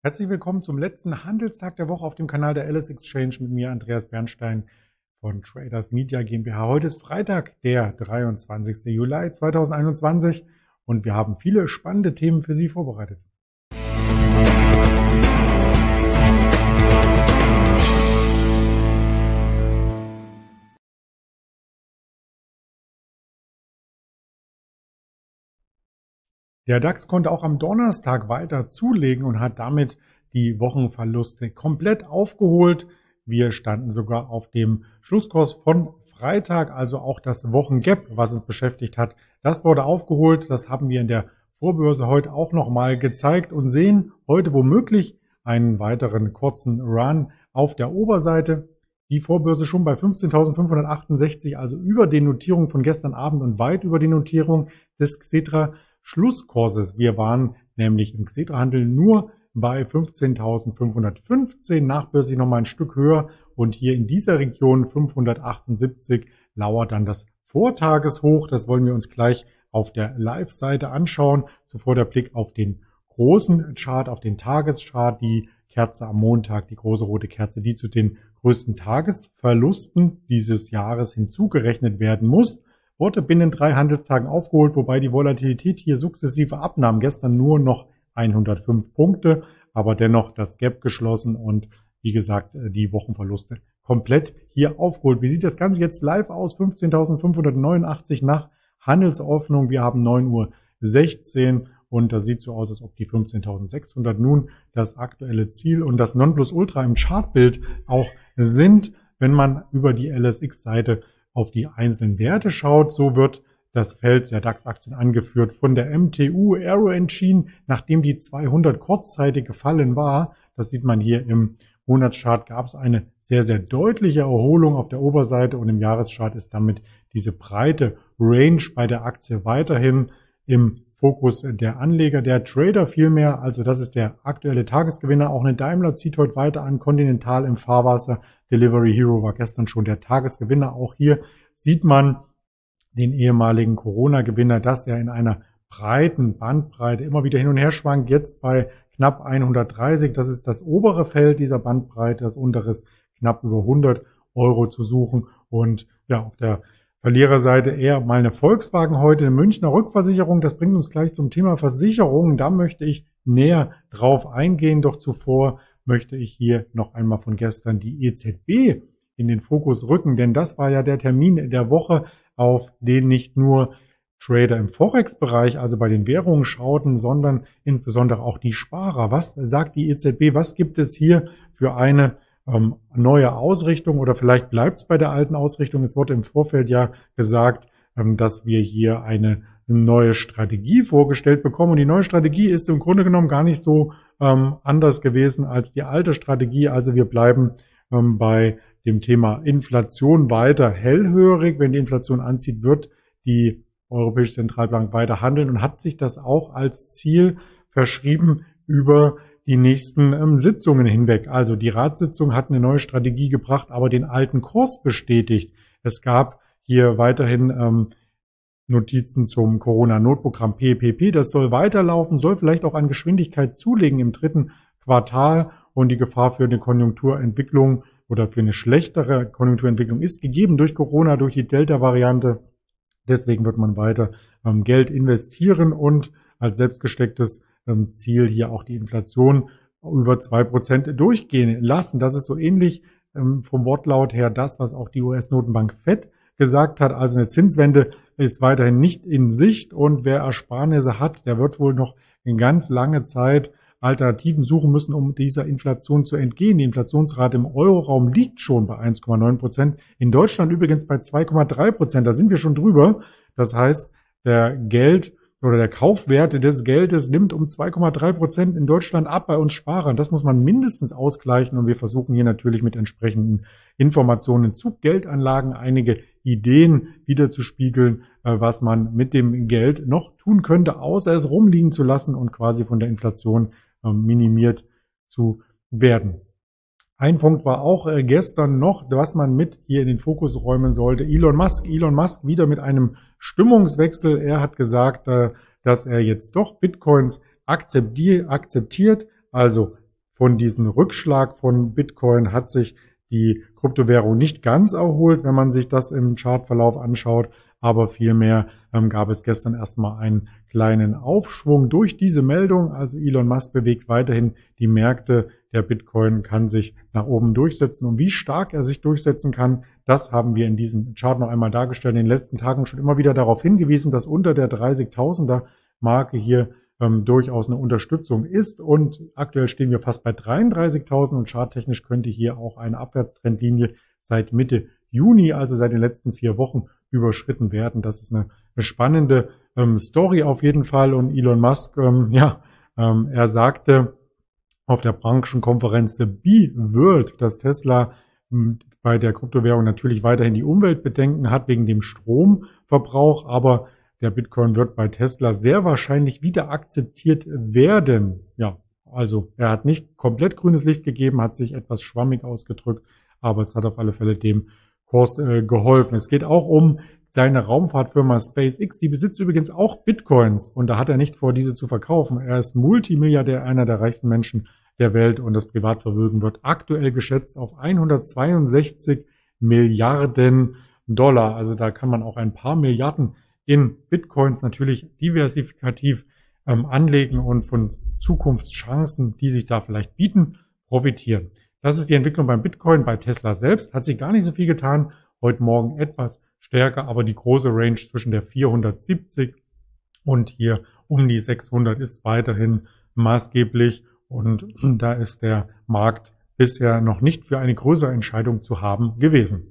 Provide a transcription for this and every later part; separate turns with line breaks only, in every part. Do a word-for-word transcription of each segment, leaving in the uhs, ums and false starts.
Herzlich willkommen zum letzten Handelstag der Woche auf dem Kanal der Alice Exchange mit mir, Andreas Bernstein von Traders Media GmbH. Heute ist Freitag, der dreiundzwanzigster Juli zweitausendeinundzwanzig und wir haben viele spannende Themen für Sie vorbereitet. Der DAX konnte auch am Donnerstag weiter zulegen und hat damit die Wochenverluste komplett aufgeholt. Wir standen sogar auf dem Schlusskurs von Freitag, also auch das Wochengap, was uns beschäftigt hat. Das wurde aufgeholt. Das haben wir in der Vorbörse heute auch nochmal gezeigt und sehen heute womöglich einen weiteren kurzen Run auf der Oberseite. Die Vorbörse schon bei fünfzehntausendfünfhundertachtundsechzig, also über den Notierungen von gestern Abend und weit über die Notierung des Xetra Schlusskurses. Wir waren nämlich im Xetra-Handel nur bei fünfzehntausendfünfhundertfünfzehn, nachbörslich nochmal ein Stück höher und hier in dieser Region fünfhundertachtundsiebzig lauert dann das Vortageshoch. Das wollen wir uns gleich auf der Live-Seite anschauen. Zuvor der Blick auf den großen Chart, auf den Tageschart, die Kerze am Montag, die große rote Kerze, die zu den größten Tagesverlusten dieses Jahres hinzugerechnet werden muss. Wurde binnen drei Handelstagen aufgeholt, wobei die Volatilität hier sukzessive abnahm. Gestern nur noch hundertfünf Punkte, aber dennoch das Gap geschlossen und wie gesagt die Wochenverluste komplett hier aufgeholt. Wie sieht das Ganze jetzt live aus? fünfzehntausendfünfhundertneunundachtzig nach Handelseröffnung. Wir haben neun Uhr sechzehn und das sieht so aus, als ob die fünfzehntausendsechshundert nun das aktuelle Ziel und das Nonplusultra im Chartbild auch sind. Wenn man über die L S X-Seite auf die einzelnen Werte schaut, so wird das Feld der DAX-Aktien angeführt von der M T U Aero Engine, nachdem die zweihundert kurzzeitig gefallen war. Das sieht man hier im Monatschart, gab es eine sehr, sehr deutliche Erholung auf der Oberseite und im Jahreschart ist damit diese breite Range bei der Aktie weiterhin im Fokus der Anleger, der Trader vielmehr. Also das ist der aktuelle Tagesgewinner. Auch eine Daimler zieht heute weiter an, Continental im Fahrwasser. Delivery Hero war gestern schon der Tagesgewinner. Auch hier sieht man den ehemaligen Corona-Gewinner, dass er in einer breiten Bandbreite immer wieder hin und her schwankt. Jetzt bei knapp hundertdreißig, das ist das obere Feld dieser Bandbreite, das untere ist knapp über hundert Euro zu suchen. Und ja, auf der Verliererseite eher mal eine Volkswagen heute, eine Münchner Rückversicherung. Das bringt uns gleich zum Thema Versicherungen. Da möchte ich näher drauf eingehen. Doch zuvor möchte ich hier noch einmal von gestern die E Z B in den Fokus rücken. Denn das war ja der Termin der Woche, auf den nicht nur Trader im Forex-Bereich, also bei den Währungen schauten, sondern insbesondere auch die Sparer. Was sagt die E Z B? Was gibt es hier für eine ähm, neue Ausrichtung oder vielleicht bleibt es bei der alten Ausrichtung? Es wurde im Vorfeld ja gesagt, ähm, dass wir hier eine neue Strategie vorgestellt bekommen. Und die neue Strategie ist im Grunde genommen gar nicht so ähm, anders gewesen als die alte Strategie. Also wir bleiben ähm, bei dem Thema Inflation weiter hellhörig. Wenn die Inflation anzieht, wird die Europäische Zentralbank weiter handeln und hat sich das auch als Ziel verschrieben über die nächsten ähm, Sitzungen hinweg. Also die Ratssitzung hat eine neue Strategie gebracht, aber den alten Kurs bestätigt. Es gab hier weiterhin ähm, Notizen zum Corona-Notprogramm P P P. Das soll weiterlaufen, soll vielleicht auch an Geschwindigkeit zulegen im dritten Quartal und die Gefahr für eine Konjunkturentwicklung oder für eine schlechtere Konjunkturentwicklung ist gegeben durch Corona, durch die Delta-Variante. Deswegen wird man weiter ähm, Geld investieren und als selbstgestecktes ähm, Ziel hier auch die Inflation über zwei Prozent durchgehen lassen. Das ist so ähnlich ähm, vom Wortlaut her das, was auch die U S-Notenbank Fed gesagt hat. Also eine Zinswende ist weiterhin nicht in Sicht und wer Ersparnisse hat, der wird wohl noch eine ganz lange Zeit Alternativen suchen müssen, um dieser Inflation zu entgehen. Die Inflationsrate im Euroraum liegt schon bei eins Komma neun Prozent. In Deutschland übrigens bei zwei Komma drei Prozent. Da sind wir schon drüber. Das heißt, der Geld oder der Kaufwert des Geldes nimmt um zwei Komma drei Prozent in Deutschland ab bei uns Sparern. Das muss man mindestens ausgleichen und wir versuchen hier natürlich mit entsprechenden Informationen zu Geldanlagen einige Ideen wiederzuspiegeln, was man mit dem Geld noch tun könnte, außer es rumliegen zu lassen und quasi von der Inflation minimiert zu werden. Ein Punkt war auch äh, gestern noch, was man mit hier in den Fokus räumen sollte. Elon Musk, Elon Musk wieder mit einem Stimmungswechsel. Er hat gesagt, äh, dass er jetzt doch Bitcoins akzeptiert, also von diesem Rückschlag von Bitcoin hat sich die Kryptowährung nicht ganz erholt, wenn man sich das im Chartverlauf anschaut, aber vielmehr ähm, gab es gestern erstmal einen kleinen Aufschwung durch diese Meldung. Also Elon Musk bewegt weiterhin die Märkte. Der Bitcoin kann sich nach oben durchsetzen. Und wie stark er sich durchsetzen kann, das haben wir in diesem Chart noch einmal dargestellt. In den letzten Tagen schon immer wieder darauf hingewiesen, dass unter der dreißigtausender Marke hier ähm, durchaus eine Unterstützung ist. Und aktuell stehen wir fast bei dreiunddreißigtausend und charttechnisch könnte hier auch eine Abwärtstrendlinie seit Mitte Juni, also seit den letzten vier Wochen, überschritten werden. Das ist eine, eine spannende ähm, Story auf jeden Fall. Und Elon Musk, ähm, ja, ähm, er sagte auf der Branchenkonferenz B-World, dass Tesla ähm, bei der Kryptowährung natürlich weiterhin die Umweltbedenken hat wegen dem Stromverbrauch, aber der Bitcoin wird bei Tesla sehr wahrscheinlich wieder akzeptiert werden. Ja, also er hat nicht komplett grünes Licht gegeben, hat sich etwas schwammig ausgedrückt, aber es hat auf alle Fälle dem Kurs äh, geholfen. Es geht auch um seine Raumfahrtfirma SpaceX. Die besitzt übrigens auch Bitcoins und da hat er nicht vor, diese zu verkaufen. Er ist Multimilliardär, einer der reichsten Menschen der Welt und das Privatvermögen wird aktuell geschätzt auf hundertzweiundsechzig Milliarden Dollar. Also da kann man auch ein paar Milliarden in Bitcoins natürlich diversifikativ ähm, anlegen und von Zukunftschancen, die sich da vielleicht bieten, profitieren. Das ist die Entwicklung beim Bitcoin. Bei Tesla selbst hat sich gar nicht so viel getan. Heute Morgen etwas stärker, aber die große Range zwischen der vierhundertsiebzig und hier um die sechshundert ist weiterhin maßgeblich. Und da ist der Markt bisher noch nicht für eine größere Entscheidung zu haben gewesen.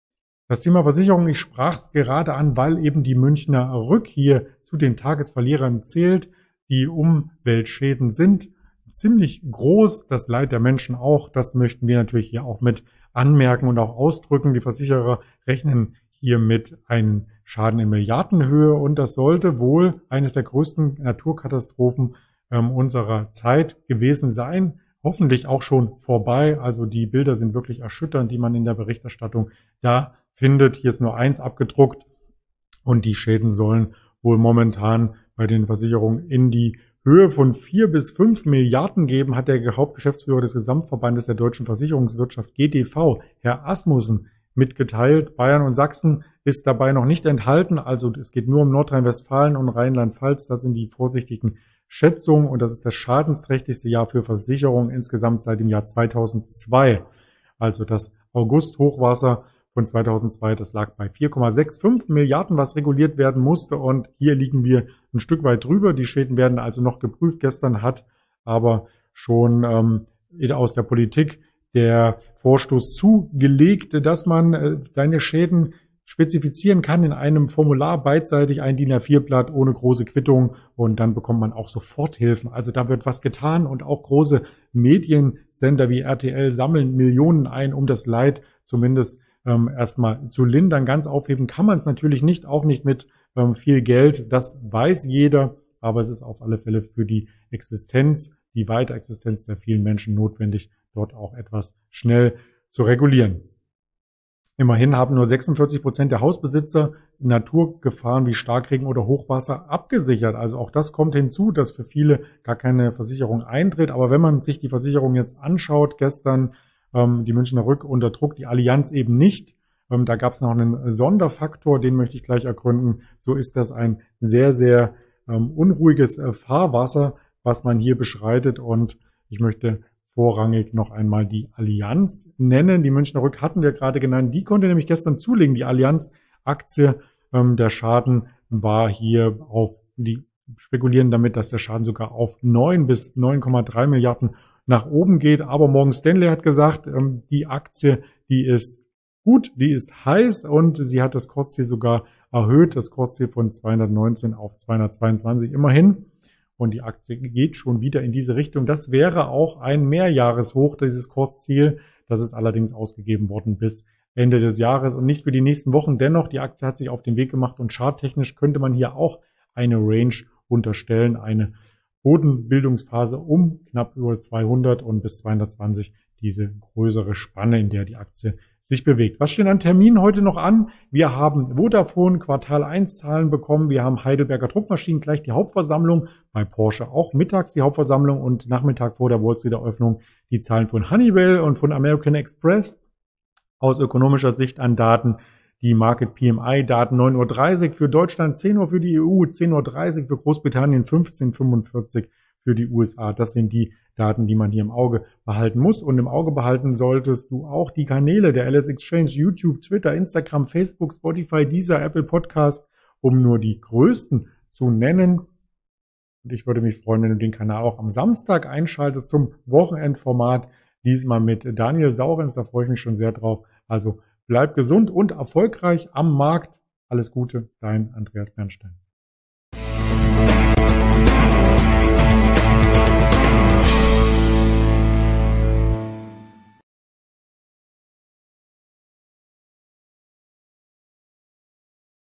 Das Thema Versicherung, ich sprach es gerade an, weil eben die Münchner Rück hier zu den Tagesverlierern zählt. Die Umweltschäden sind ziemlich groß, das Leid der Menschen auch. Das möchten wir natürlich hier auch mit anmerken und auch ausdrücken. Die Versicherer rechnen hier mit einem Schaden in Milliardenhöhe und das sollte wohl eines der größten Naturkatastrophen ähm, unserer Zeit gewesen sein. Hoffentlich auch schon vorbei. Also die Bilder sind wirklich erschütternd, die man in der Berichterstattung da findet. Hier ist nur eins abgedruckt und die Schäden sollen wohl momentan bei den Versicherungen in die Höhe von vier bis fünf Milliarden geben, hat der Hauptgeschäftsführer des Gesamtverbandes der deutschen Versicherungswirtschaft G D V, Herr Asmussen, mitgeteilt. Bayern und Sachsen ist dabei noch nicht enthalten. Also es geht nur um Nordrhein-Westfalen und Rheinland-Pfalz. Das sind die vorsichtigen Schätzungen und das ist das schadensträchtigste Jahr für Versicherungen insgesamt seit dem Jahr zweitausendzwei. Also das August-Hochwasser von zweitausendzwei, das lag bei vier Komma fünfundsechzig Milliarden, was reguliert werden musste und hier liegen wir ein Stück weit drüber. Die Schäden werden also noch geprüft. Gestern hat aber schon ähm, aus der Politik der Vorstoß zugelegt, dass man äh, seine Schäden spezifizieren kann in einem Formular, beidseitig ein D I N A vier Blatt ohne große Quittung und dann bekommt man auch Soforthilfen. Also da wird was getan und auch große Mediensender wie R T L sammeln Millionen ein, um das Leid zumindest ähm, erstmal zu lindern. Ganz aufheben kann man es natürlich nicht, auch nicht mit ähm, viel Geld. Das weiß jeder, aber es ist auf alle Fälle für die Existenz, die Weiterexistenz der vielen Menschen notwendig, dort auch etwas schnell zu regulieren. Immerhin haben nur sechsundvierzig Prozent der Hausbesitzer Naturgefahren wie Starkregen oder Hochwasser abgesichert. Also auch das kommt hinzu, dass für viele gar keine Versicherung eintritt. Aber wenn man sich die Versicherung jetzt anschaut, gestern ähm, die Münchner Rück unter Druck, die Allianz eben nicht. Ähm, da gab es noch einen Sonderfaktor, den möchte ich gleich ergründen. So ist das ein sehr, sehr ähm, unruhiges äh, Fahrwasser, was man hier beschreitet. Und ich möchte vorrangig noch einmal die Allianz nennen. Die Münchner Rück hatten wir gerade genannt. Die konnte nämlich gestern zulegen. Die Allianz-Aktie, ähm, der Schaden war hier auf, die spekulieren damit, dass der Schaden sogar auf neun bis neun Komma drei Milliarden nach oben geht. Aber Morgan Stanley hat gesagt, ähm, die Aktie, die ist gut, die ist heiß und sie hat das Kursziel sogar erhöht. Das Kursziel von zweihundertneunzehn auf zweihundertzweiundzwanzig immerhin. Und die Aktie geht schon wieder in diese Richtung. Das wäre auch ein Mehrjahreshoch, dieses Kursziel. Das ist allerdings ausgegeben worden bis Ende des Jahres und nicht für die nächsten Wochen. Dennoch, die Aktie hat sich auf den Weg gemacht und charttechnisch könnte man hier auch eine Range unterstellen, eine Bodenbildungsphase um knapp über zweihundert und bis zweihundertzwanzig diese größere Spanne, in der die Aktie sich bewegt. Was stehen an Terminen heute noch an? Wir haben Vodafone Quartal eins Zahlen bekommen. Wir haben Heidelberger Druckmaschinen gleich die Hauptversammlung. Bei Porsche auch mittags die Hauptversammlung und Nachmittag vor der Wall Street Eröffnung die Zahlen von Honeywell und von American Express. Aus ökonomischer Sicht an Daten die Market P M I-Daten neun Uhr dreißig für Deutschland, zehn Uhr für die E U, zehn Uhr dreißig für Großbritannien, fünfzehn Uhr fünfundvierzig für die U S A. Das sind die Daten, die man hier im Auge behalten muss. Und im Auge behalten solltest du auch die Kanäle der L S Exchange, YouTube, Twitter, Instagram, Facebook, Spotify, Deezer, Apple Podcast, um nur die größten zu nennen. Und ich würde mich freuen, wenn du den Kanal auch am Samstag einschaltest zum Wochenendformat. Diesmal mit Daniel Saurens, da freue ich mich schon sehr drauf. Also bleib gesund und erfolgreich am Markt. Alles Gute, dein Andreas Bernstein.